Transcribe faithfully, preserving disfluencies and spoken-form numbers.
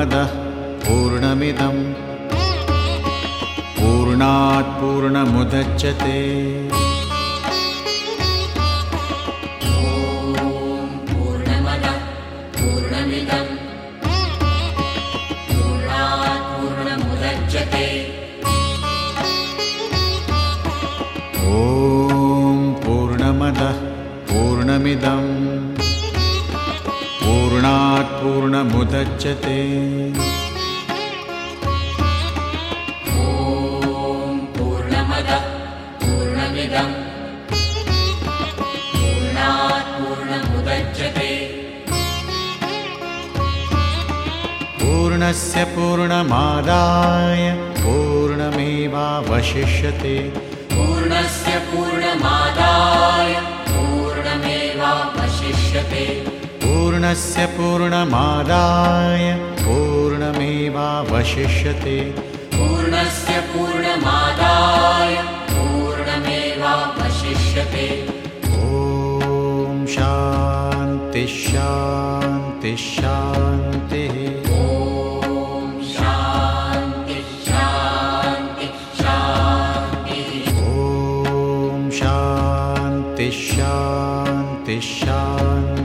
पूर्णमदः पूर्णमिदं पूर्णात् पूर्णमुदच्यते। पूर्णमिदं पूर्णात् पूर्णमुदच्यते। ॐ पूर्णमदः पूर्णमिदं पूर्णात् पूर्णमुदच्यते। पूर्णस्य पूर्णमादाय पूर्णमेवावशिष्यते। पूर्णस्य पूर्णमादाय पूर्णमेवावशिष्यते। पूर्णस्य पूर्णमादाय पूर्णमेवावशिष्यते। पूर्णस्य पूर्णमादाय पूर्णमेवावशिष्यते। ॐ शान्ति शान्ति शान्तिः। ॐ शान्ति शान्ति शान्तिः। ॐ शान्ति शान्ति शान्तिः।